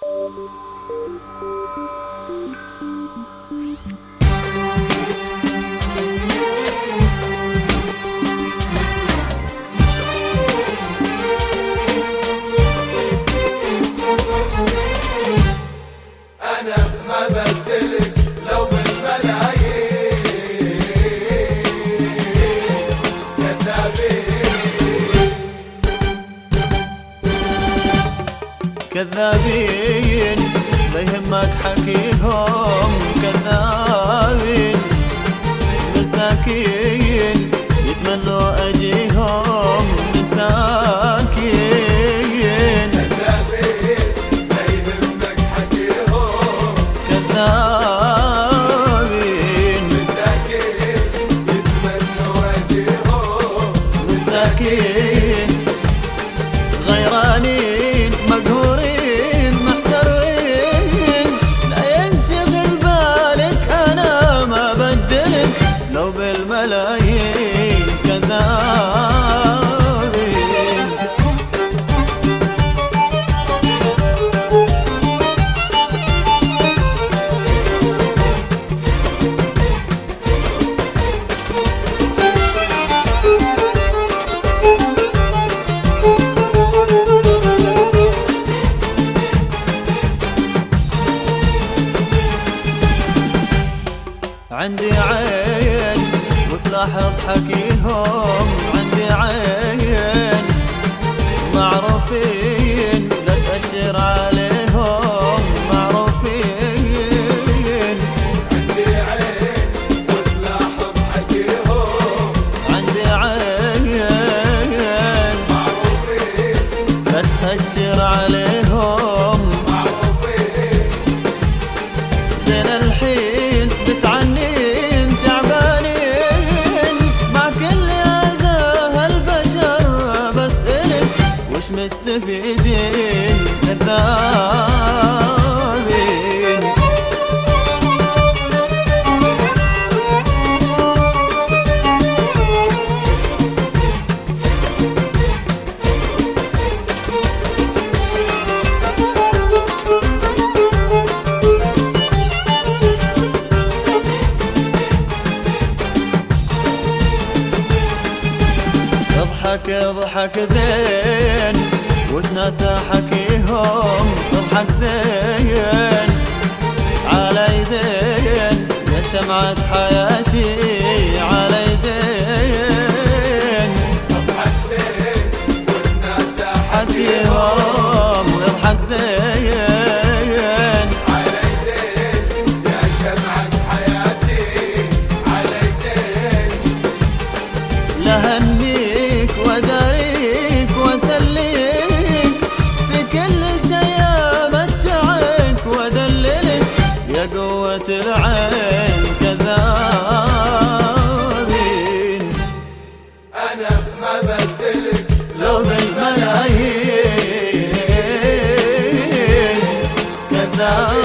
أنا ما بدلك لو بالملايين، كذابين لا يهمك حكيهم، كذابين مساكين يتمنوا أجيهم مساكين، كذابين لا يهمك حكيهم، كذابين مساكين يتمنوا أجيهم مساكين، غيرانين مقهورين محتارين، لا ينشغل بالك أنا ما بدلك لو بالملايين، كذابين. عندي عين وتلاحظ حكيهم، عندي عين معروفين لا تأشر عليهم معروفين، عندي عين وتلاحظ حكيهم، عندي عين معروفين لا تأشر عليهم معروفين. زين الحين بتعنين تعبانين مع كل هذا هالبشر، بسألك وش مستفيدين كذابين. اضحك اضحك زين وتناسى حكيهم، اضحك زين على يدين يا شمعة حياتي على يدين، اضحك زين والناس حكيهم واضحك زين على يدين يا شمعة حياتي على يدين. لهنيك وداريك واسليك في كل شي امتعك وادللك يا قوة العين، كذابين. أنا ما بدلك لو بالملايين، كذابين.